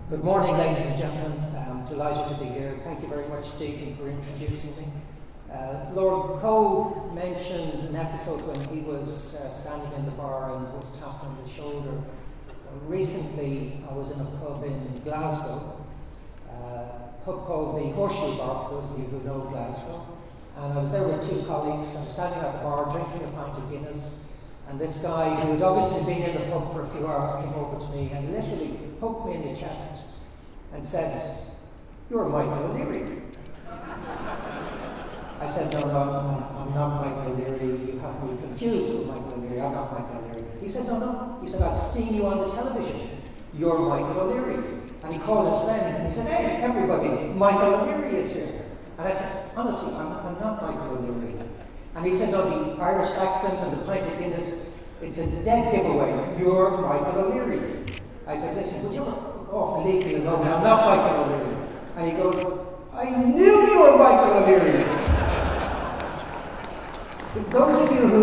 Good morning, ladies and gentlemen. I'm delighted to be here. Thank you very much, Stephen, for introducing me. Lord Coe mentioned an episode when he was standing in the bar and was tapped on the shoulder. Recently, I was in a pub in Glasgow, a pub called the Horseshoe Bar, for those of you who know Glasgow. And I was there with two colleagues. I was standing at the bar drinking a pint of Guinness. And this guy, who had obviously been in the pub for a few hours, came over to me and literally poked me in the chest and said, "You're Michael O'Leary." I said, "No, I'm not Michael O'Leary. You have me confused with Michael O'Leary. I'm not Michael O'Leary." He said, "No. He said, "I've seen you on the television. You're Michael O'Leary." And he called his friends and he said, "Hey, everybody, Michael O'Leary is here." And I said, "Honestly, I'm not Michael O'Leary." And he said, "No, the Irish accent and the pint of Guinness, it's a dead giveaway. You're Michael O'Leary." I said, "Listen, would you look off and leave me alone? I'm not Michael O'Leary." And he goes, "I knew you were Michael O'Leary." Those of you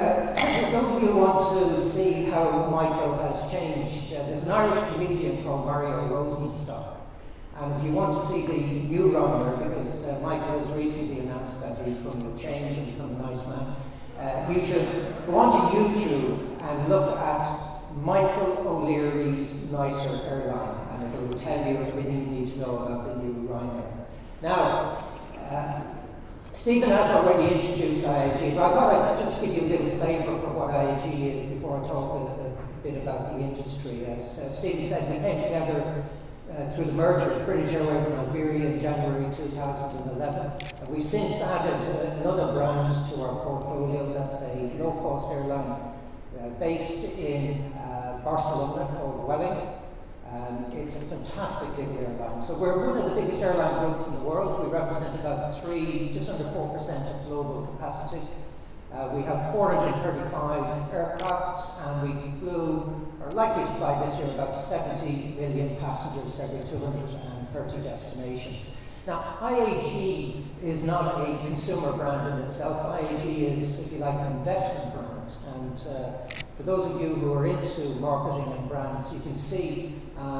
who want to see how Michael has changed, there's an Irish comedian called Mario Rosenstock. And if you want to see the new Rhymer, because Michael has recently announced that he's going to change and become a nice man, you should go onto YouTube and look at Michael O'Leary's Nicer Airline, and it will tell you everything you need to know about the new Rhymer. Now, Stephen has already introduced IAG, but I thought I'd just give you a little flavour for what IAG is before I talk a bit about the industry. As Stephen said, we came together through the merger of British Airways and Iberia in January 2011. We've since added another brand to our portfolio. That's a low-cost airline based in Barcelona called Vueling. It's a fantastic big airline. So we're one of the biggest airline groups in the world. We represent about just under 4% of global capacity. We have 435 aircraft, and we are likely to fly this year about 70 million passengers every 230 destinations. Now, IAG is not a consumer brand in itself. IAG is, if you like, an investment brand. And for those of you who are into marketing and brands, you can see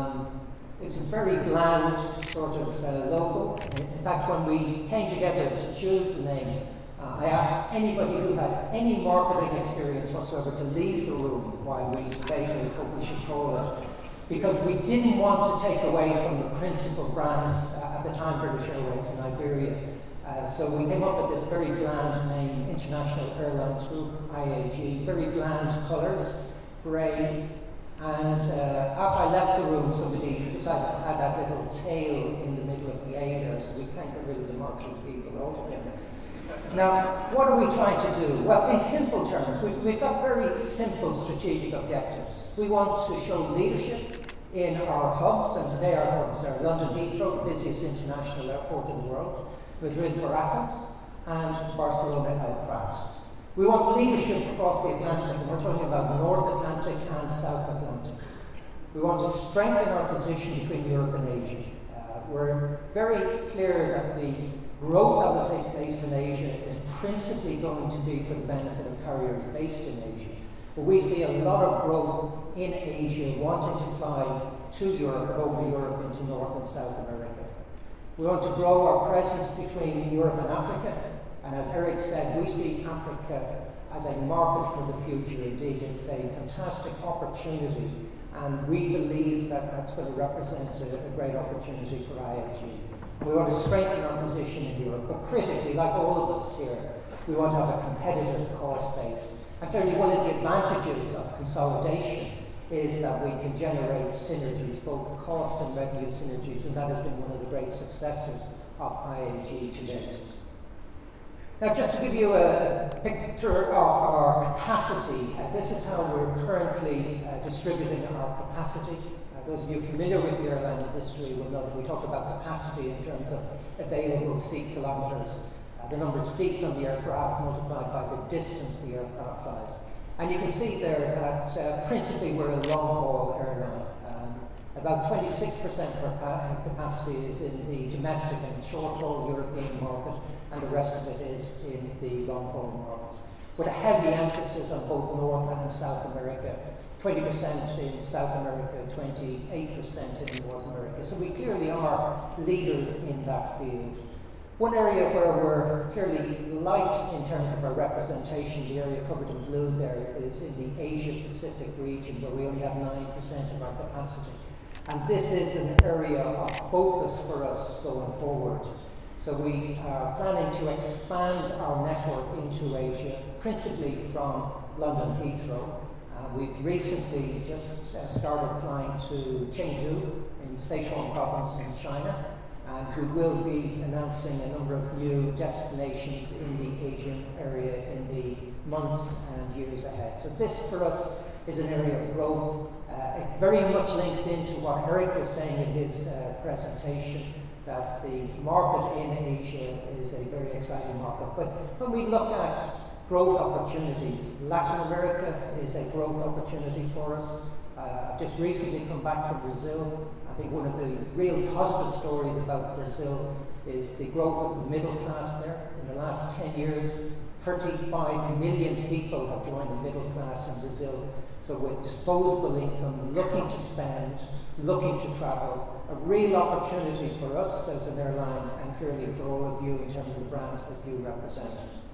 it's a very bland sort of logo. In fact, when we came together to choose the name, I asked anybody who had any marketing experience whatsoever to leave the room while we debated what we should call it, because we didn't want to take away from the principal brands at the time, British Airways and Iberia. So we came up with this very bland name, International Airlines Group, IAG, very bland colours, grey. And after I left the room, somebody decided to add that little tail in the middle of the A there, so we can't get rid of the marketing people altogether. Now, what are we trying to do? Well, in simple terms, we've got very simple strategic objectives. We want to show leadership in our hubs, and today our hubs are London Heathrow, the busiest international airport in the world, Madrid Barajas, and Barcelona El Prat. We want leadership across the Atlantic, and we're talking about North Atlantic and South Atlantic. We want to strengthen our position between Europe and Asia. We're very clear that the growth that will take place in Asia is principally going to be for the benefit of carriers based in Asia. But we see a lot of growth in Asia wanting to fly to Europe and over Europe into North and South America. We want to grow our presence between Europe and Africa. And as Eric said, we see Africa as a market for the future. Indeed, it's a fantastic opportunity. And we believe that that's going to represent a great opportunity for IAG. We want to strengthen our position in Europe, but critically, like all of us here, we want to have a competitive cost base. And clearly one of the advantages of consolidation is that we can generate synergies, both cost and revenue synergies, and that has been one of the great successes of IAG to date. Now, just to give you a picture of our capacity, this is how we're currently distributing our capacity. Those of you familiar with the airline industry will know that we talk about capacity in terms of available seat kilometres, the number of seats on the aircraft multiplied by the distance the aircraft flies. And you can see there that principally we're a long-haul airline. About 26% of our capacity is in the domestic and short-haul European market, and the rest of it is in the long-haul market, with a heavy emphasis on both North and South America. 20% in South America, 28% in North America. So we clearly are leaders in that field. One area where we're clearly light in terms of our representation, the area covered in blue there, is in the Asia-Pacific region, where we only have 9% of our capacity. And this is an area of focus for us going forward. So we are planning to expand our network into Asia, principally from London Heathrow. We've recently just started flying to Chengdu in Sichuan province in China. And we will be announcing a number of new destinations in the Asian area in the months and years ahead. So this, for us, is an area of growth. It very much links into what Eric was saying in his presentation, that the market in Asia is a very exciting market. But when we look at growth opportunities, Latin America is a growth opportunity for us. I've just recently come back from Brazil. I think one of the real positive stories about Brazil is the growth of the middle class there. In the last 10 years, 35 million people have joined the middle class in Brazil. So with disposable income, looking to spend, looking to travel, a real opportunity for us as an airline and clearly for all of you in terms of the brands that you represent.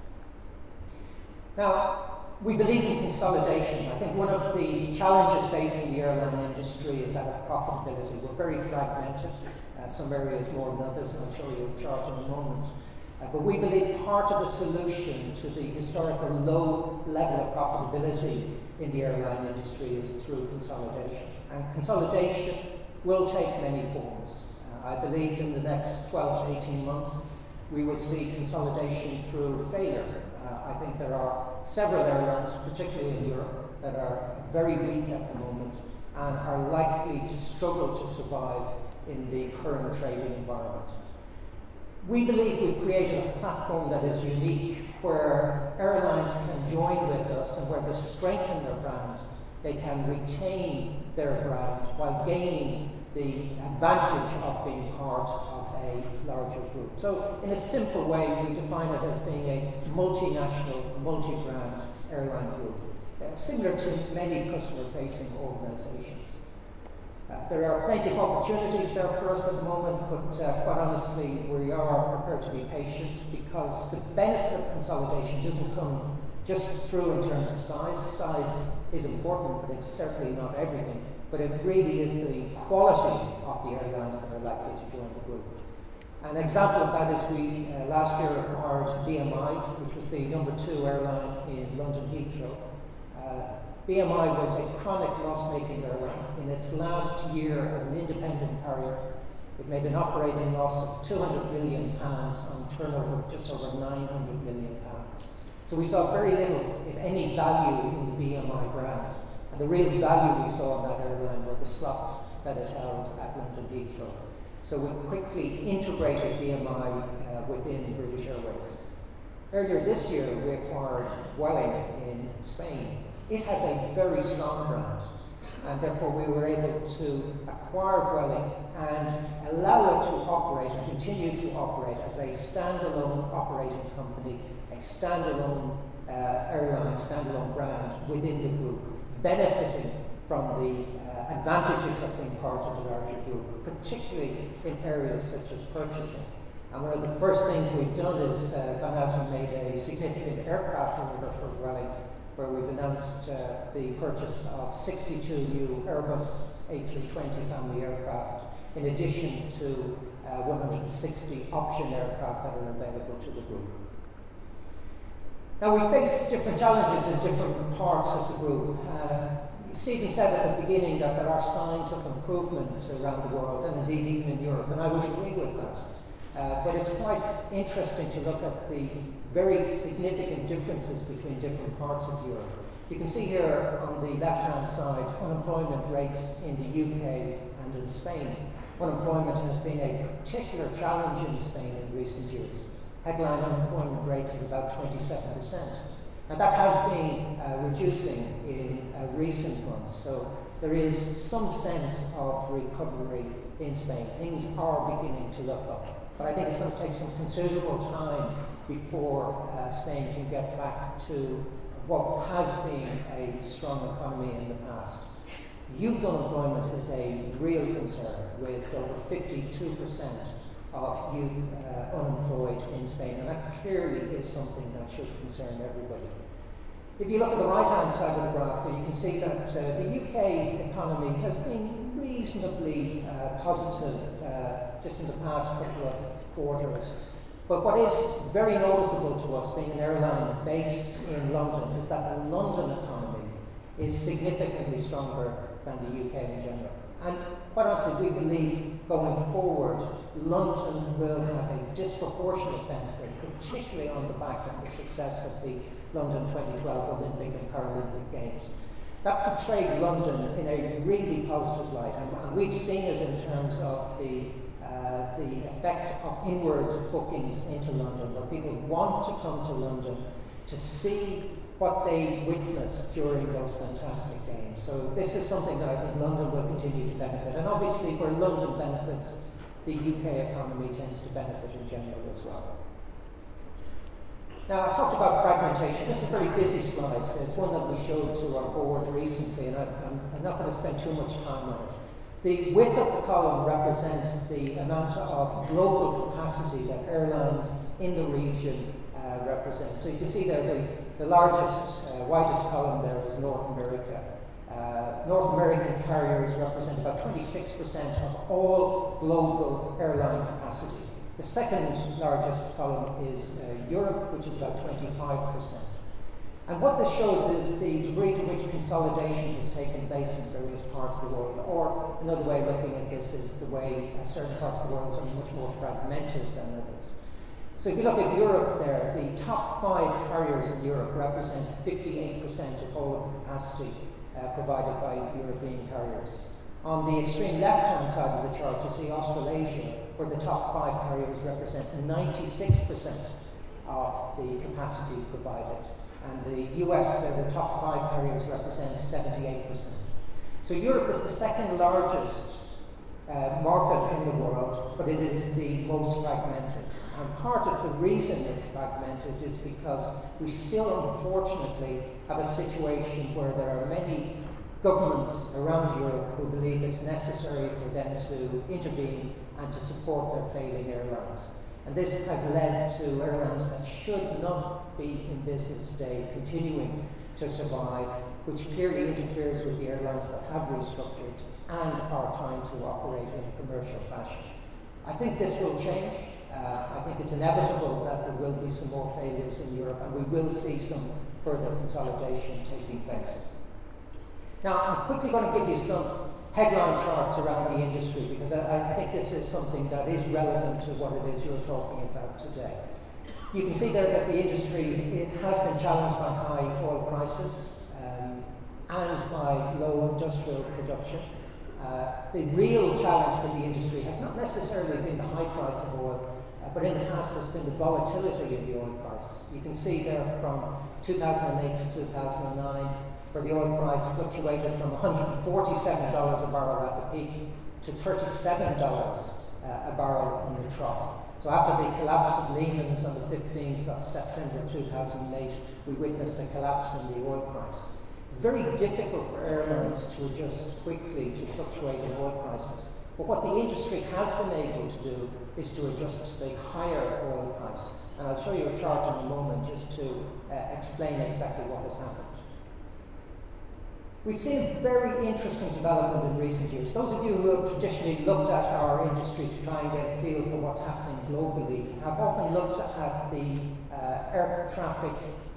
Now, we believe in consolidation. I think one of the challenges facing the airline industry is that of profitability. We're very fragmented, some areas more than others, and I'll show you a chart in a moment. But we believe part of the solution to the historical low level of profitability in the airline industry is through consolidation. And consolidation will take many forms. I believe in the next 12 to 18 months, we will see consolidation through failure. I think there are several airlines, particularly in Europe, that are very weak at the moment and are likely to struggle to survive in the current trading environment. We believe we've created a platform that is unique, where airlines can join with us and where they strengthen their brand, they can retain their brand while gaining the advantage of being part of a larger group. So in a simple way, we define it as being a multinational, multi-brand airline group, similar to many customer-facing organizations. There are plenty of opportunities there for us at the moment, but quite honestly, we are prepared to be patient because the benefit of consolidation doesn't come just through in terms of size. Size is important, but it's certainly not everything. But it really is the quality of the airlines that are likely to join the group. An example of that is we last year acquired BMI, which was the #2 airline in London Heathrow. BMI was a chronic loss-making airline. In its last year as an independent carrier, it made an operating loss of £200 million on turnover of just over £900 million. So we saw very little, if any, value in the BMI brand. And the real value we saw in that airline were the slots that it held at London Heathrow. So we quickly integrated BMI within British Airways. Earlier this year, we acquired Vueling in Spain. It has a very strong brand, and therefore we were able to acquire Vueling and allow it to operate and continue to operate as a standalone operating company, a standalone airline, standalone brand within the group, benefiting from the advantages of being part of the larger group, particularly in areas such as purchasing. And one of the first things we've done is gone out and made a significant aircraft order for Vueling, where we've announced the purchase of 62 new Airbus A320 family aircraft, in addition to 160 option aircraft that are available to the group. Now, we face different challenges in different parts of the group. Stephen said at the beginning that there are signs of improvement around the world, and indeed even in Europe, and I would agree with that. But it's quite interesting to look at the very significant differences between different parts of Europe. You can see here on the left-hand side unemployment rates in the UK and in Spain. Unemployment has been a particular challenge in Spain in recent years. Headline unemployment rates of about 27%. Now that has been reducing in recent months, so there is some sense of recovery in Spain. Things are beginning to look up. But I think it's going to take some considerable time before Spain can get back to what has been a strong economy in the past. Youth unemployment is a real concern, with over 52% of youth unemployed in Spain, and that clearly is something that should concern everybody. If you look at the right-hand side of the graph, you can see that the UK economy has been reasonably positive just in the past couple of quarters. But what is very noticeable to us, being an airline based in London, is that the London economy is significantly stronger than the UK in general. And quite honestly, we believe going forward, London will have a disproportionate benefit, particularly on the back of the success of the London 2012 Olympic and Paralympic Games. That portrayed London in a really positive light, and we've seen it in terms of the effect of inward bookings into London, where people want to come to London to see what they witnessed during those fantastic games. So this is something that I think London will continue to benefit. And obviously where London benefits, the UK economy tends to benefit in general as well. Now, I talked about fragmentation. This is a very busy slide. So it's one that we showed to our board recently, and I'm not going to spend too much time on it. The width of the column represents the amount of global capacity that airlines in the region represent. So you can see there the largest, widest column there is North America. North American carriers represent about 26% of all global airline capacity. The second largest column is Europe, which is about 25%. And what this shows is the degree to which consolidation has taken place in various parts of the world. Or another way of looking at this is the way certain parts of the world are much more fragmented than others. So if you look at Europe there, the top 5 carriers in Europe represent 58% of all of the capacity provided by European carriers. On the extreme left-hand side of the chart, you see Australasia, where the top 5 carriers represent 96% of the capacity provided. And the US, the top 5 carriers represent 78%. So Europe is the second largest market in the world, but it is the most fragmented. And part of the reason it's fragmented is because we still, unfortunately, have a situation where there are many governments around Europe who believe it's necessary for them to intervene and to support their failing airlines. And this has led to airlines that should not be in business today continuing to survive, which clearly interferes with the airlines that have restructured and are trying to operate in a commercial fashion. I think this will change. I think it's inevitable that there will be some more failures in Europe, and we will see some further consolidation taking place. Now, I'm quickly going to give you some headline charts around the industry, because I think this is something that is relevant to what it is you're talking about today. You can see there that the industry has been challenged by high oil prices and by low industrial production. The real challenge for the industry has not necessarily been the high price of oil, but in the past has been the volatility in the oil price. You can see there from 2008 to 2009, where the oil price fluctuated from $147 a barrel at the peak to $37 a barrel in the trough. So after the collapse of Lehman's on the 15th of September 2008, we witnessed a collapse in the oil price. Very difficult for airlines to adjust quickly to fluctuating oil prices. But what the industry has been able to do is to adjust to the higher oil price. And I'll show you a chart in a moment just to explain exactly what has happened. We've seen a very interesting development in recent years. Those of you who have traditionally looked at our industry to try and get a feel for what's happening globally have often looked at the air traffic,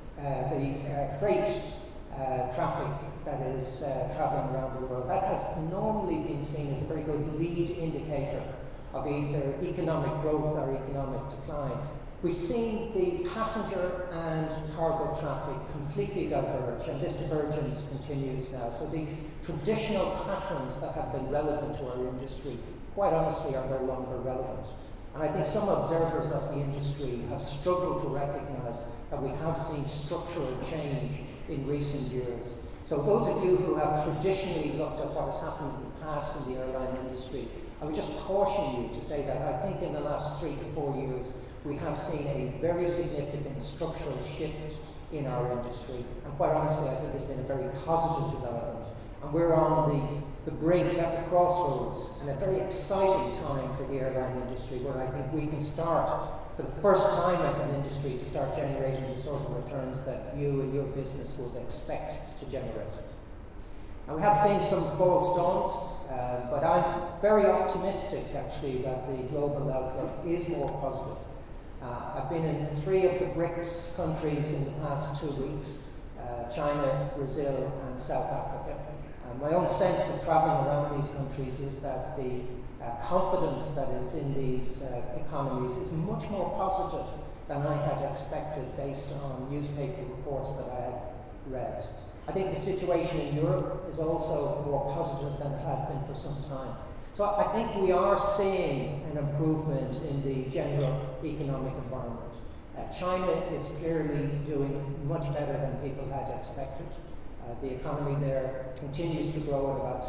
the freight traffic that is travelling around the world. That has normally been seen as a very good lead indicator of either economic growth or economic decline. We've seen the passenger and cargo traffic completely diverge, and this divergence continues now. So the traditional patterns that have been relevant to our industry, quite honestly, are no longer relevant. And I think some observers of the industry have struggled to recognise that we have seen structural change in recent years. So those of you who have traditionally looked at what has happened in the past in the airline industry, I would just caution you to say that I think in the last 3 to 4 years, we have seen a very significant structural shift in our industry. And quite honestly, I think it's been a very positive development. And we're on the brink, at the crossroads, and a very exciting time for the airline industry, where I think we can start, for the first time as an industry, to start generating the sort of returns that you and your business would expect to generate. And we have seen some false dawns, but I'm very optimistic, actually, that the global outlook is more positive. I've been in 3 of the BRICS countries in the past 2 weeks, China, Brazil, and South Africa. My own sense of traveling around these countries is that the confidence that is in these economies is much more positive than I had expected based on newspaper reports that I had read. I think the situation in Europe is also more positive than it has been for some time. So I think we are seeing an improvement in the general economic environment. China is clearly doing much better than people had expected. The economy there continues to grow at about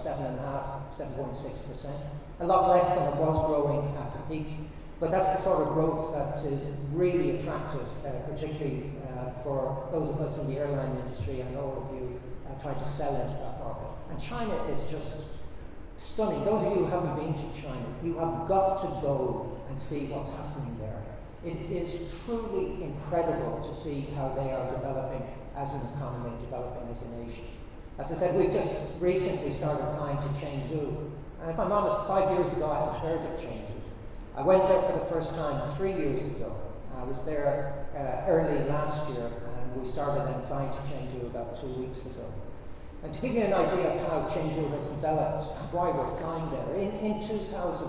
7.6%, a lot less than it was growing at the peak. But that's the sort of growth that is really attractive, particularly for those of us in the airline industry. I know all of you try to sell into that market. And China is just stunning. Those of you who haven't been to China, you have got to go and see what's happening there. It is truly incredible to see how they are developing as an economy, developing as a nation. As I said, we've just recently started flying to Chengdu. And if I'm honest, 5 years ago I hadn't heard of Chengdu. I went there for the first time 3 years ago. I was there early last year, and we started then flying to Chengdu about 2 weeks ago. And to give you an idea of how Chengdu has developed and why we're flying there, in 2000,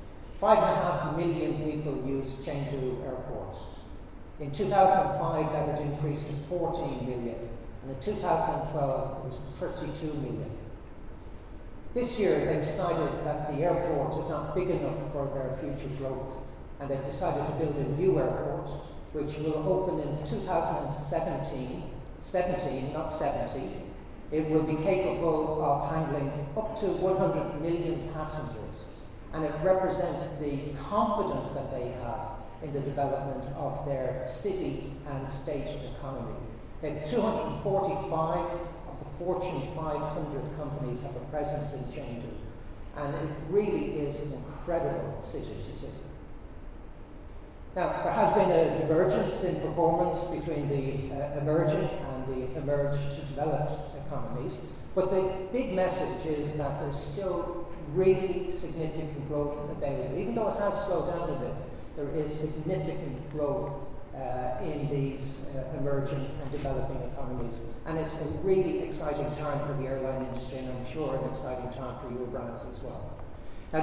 5.5 million people used Chengdu Airport. In 2005, that had increased to 14 million, and in 2012, it was 32 million. This year, they've decided that the airport is not big enough for their future growth, and they've decided to build a new airport, which will open in 2017, not 70. It will be capable of handling up to 100 million passengers, and it represents the confidence that they have in the development of their city and state economy. They have 245 of the Fortune 500 companies have a presence in Chengdu, and it really is an incredible city to see. Now, there has been a divergence in performance between the emerging and the emerged developed economies, but the big message is that there's still really significant growth available. Even though it has slowed down a bit, there is significant growth in these emerging and developing economies. And it's a really exciting time for the airline industry, and I'm sure an exciting time for your brands as well.